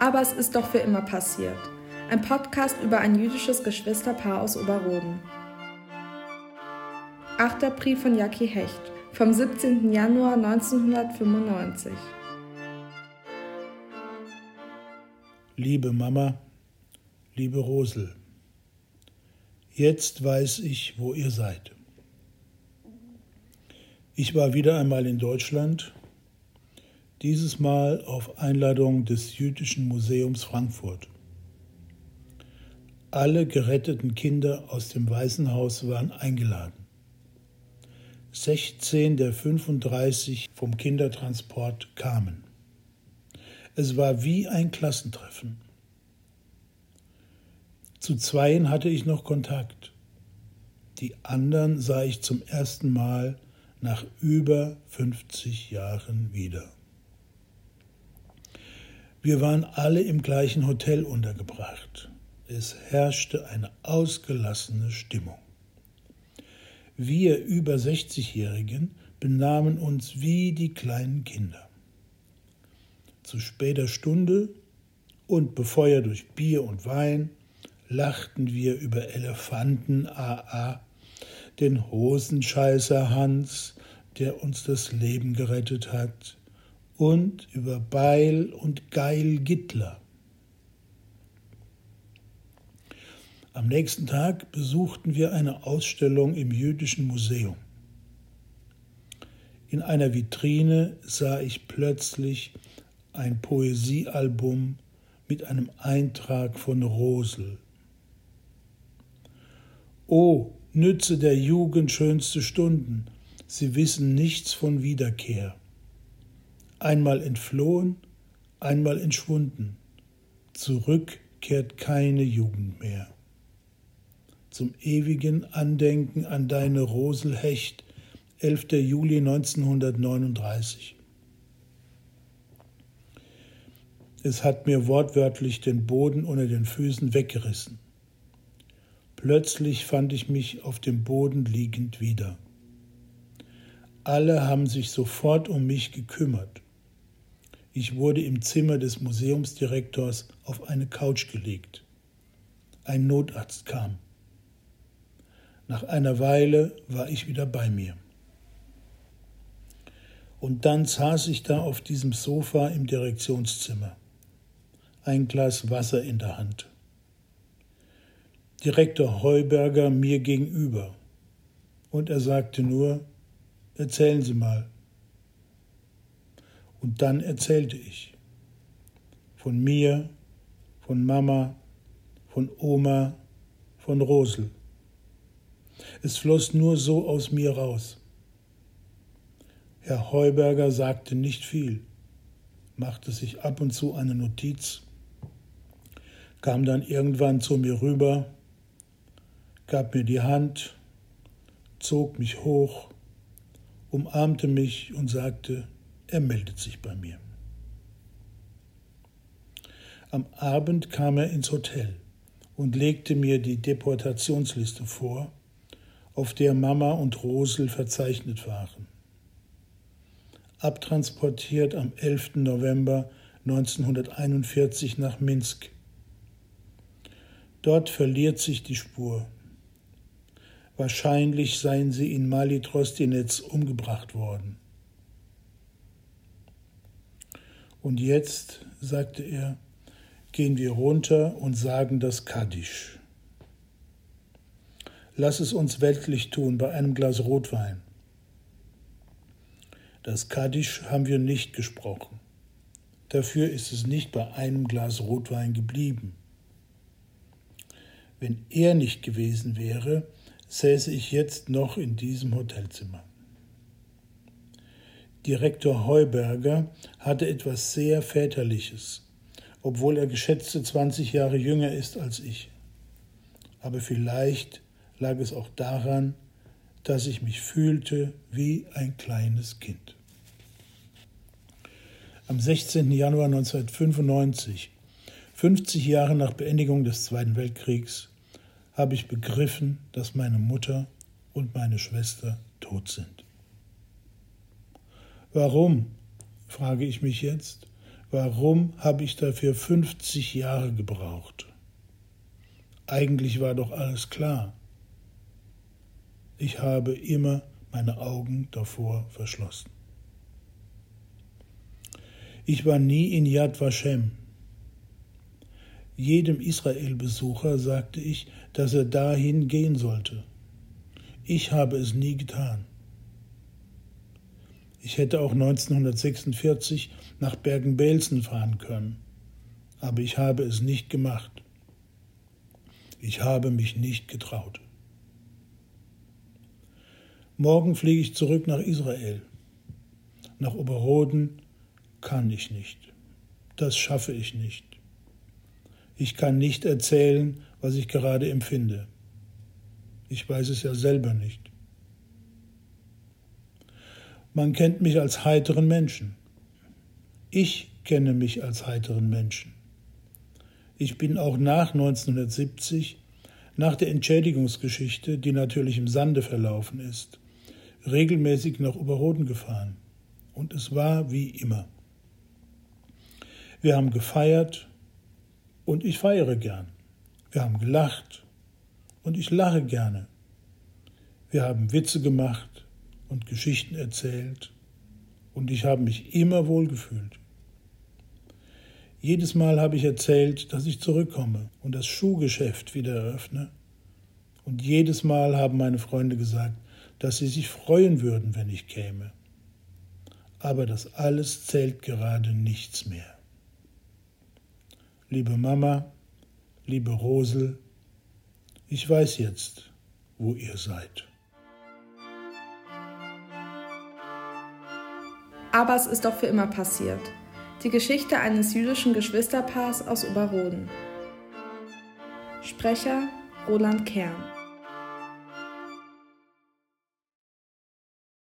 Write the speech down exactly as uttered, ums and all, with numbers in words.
Aber es ist doch für immer passiert. Ein Podcast über ein jüdisches Geschwisterpaar aus Oberroden. Achter Brief von Jackie Hecht vom siebzehnten Januar neunzehnhundertfünfundneunzig. Liebe Mama, liebe Rosel, jetzt weiß ich, wo ihr seid. Ich war wieder einmal in Deutschland, dieses Mal auf Einladung des Jüdischen Museums Frankfurt. Alle geretteten Kinder aus dem Waisenhaus waren eingeladen. sechzehn der fünfunddreißig vom Kindertransport kamen. Es war wie ein Klassentreffen. Zu zweien hatte ich noch Kontakt. Die anderen sah ich zum ersten Mal nach über fünfzig Jahren wieder. Wir waren alle im gleichen Hotel untergebracht. Es herrschte eine ausgelassene Stimmung. Wir über sechzigjährigen benahmen uns wie die kleinen Kinder. Zu später Stunde und befeuert durch Bier und Wein lachten wir über Elefanten A A, den Hosenscheißer Hans, der uns das Leben gerettet hat, und über Beil und Geil Gittler. Am nächsten Tag besuchten wir eine Ausstellung im Jüdischen Museum. In einer Vitrine sah ich plötzlich ein Poesiealbum mit einem Eintrag von Rosel. O, nütze der Jugend schönste Stunden, sie wissen nichts von Wiederkehr. Einmal entflohen, einmal entschwunden, zurück kehrt keine Jugend mehr. Zum ewigen Andenken an deine Rosel Hecht, elfter Juli neunzehnhundertneununddreißig. Es hat mir wortwörtlich den Boden unter den Füßen weggerissen. Plötzlich fand ich mich auf dem Boden liegend wieder. Alle haben sich sofort um mich gekümmert. Ich wurde im Zimmer des Museumsdirektors auf eine Couch gelegt. Ein Notarzt kam. Nach einer Weile war ich wieder bei mir. Und dann saß ich da auf diesem Sofa im Direktionszimmer. Ein Glas Wasser in der Hand. Direktor Heuberger mir gegenüber. Und er sagte nur, erzählen Sie mal. Und dann erzählte ich. Von mir, von Mama, von Oma, von Rosel. Es floss nur so aus mir raus. Herr Heuberger sagte nicht viel, machte sich ab und zu eine Notiz, kam dann irgendwann zu mir rüber, gab mir die Hand, zog mich hoch, umarmte mich und sagte, er meldet sich bei mir. Am Abend kam er ins Hotel und legte mir die Deportationsliste vor, auf der Mama und Rosel verzeichnet waren. Abtransportiert am elften November neunzehnhunderteinundvierzig nach Minsk. Dort verliert sich die Spur. Wahrscheinlich seien sie in Mali Trostinetz umgebracht worden. Und jetzt, sagte er, gehen wir runter und sagen das Kaddisch. Lass es uns weltlich tun bei einem Glas Rotwein. Das Kaddisch haben wir nicht gesprochen. Dafür ist es nicht bei einem Glas Rotwein geblieben. Wenn er nicht gewesen wäre, säße ich jetzt noch in diesem Hotelzimmer. Direktor Heuberger hatte etwas sehr Väterliches, obwohl er geschätzte zwanzig Jahre jünger ist als ich. Aber vielleicht lag es auch daran, dass ich mich fühlte wie ein kleines Kind. Am sechzehnten Januar neunzehnhundertfünfundneunzig, fünfzig Jahre nach Beendigung des Zweiten Weltkriegs, habe ich begriffen, dass meine Mutter und meine Schwester tot sind. Warum, frage ich mich jetzt, Warum habe ich dafür fünfzig Jahre gebraucht? Eigentlich war doch alles klar. Ich habe immer meine Augen davor verschlossen. Ich war nie in Yad Vashem. Jedem Israel-Besucher sagte ich, dass er dahin gehen sollte. Ich habe es nie getan. Ich hätte auch neunzehnhundertsechsundvierzig nach Bergen-Belsen fahren können, aber ich habe es nicht gemacht. Ich habe mich nicht getraut. Morgen fliege ich zurück nach Israel. Nach Oberroden kann ich nicht. Das schaffe ich nicht. Ich kann nicht erzählen, was ich gerade empfinde. Ich weiß es ja selber nicht. Man kennt mich als heiteren Menschen. Ich kenne mich als heiteren Menschen. Ich bin auch nach neunzehnhundertsiebzig, nach der Entschädigungsgeschichte, die natürlich im Sande verlaufen ist, regelmäßig nach Oberroden gefahren. Und es war wie immer. Wir haben gefeiert und ich feiere gern. Wir haben gelacht und ich lache gerne. Wir haben Witze gemacht und Geschichten erzählt und ich habe mich immer wohl gefühlt. Jedes Mal habe ich erzählt, dass ich zurückkomme und das Schuhgeschäft wieder eröffne. Und jedes Mal haben meine Freunde gesagt, dass sie sich freuen würden, wenn ich käme. Aber das alles zählt gerade nichts mehr. Liebe Mama, liebe Rosel, ich weiß jetzt, wo ihr seid. Aber es ist doch für immer passiert. Die Geschichte eines jüdischen Geschwisterpaars aus Oberroden. Sprecher Roland Kern.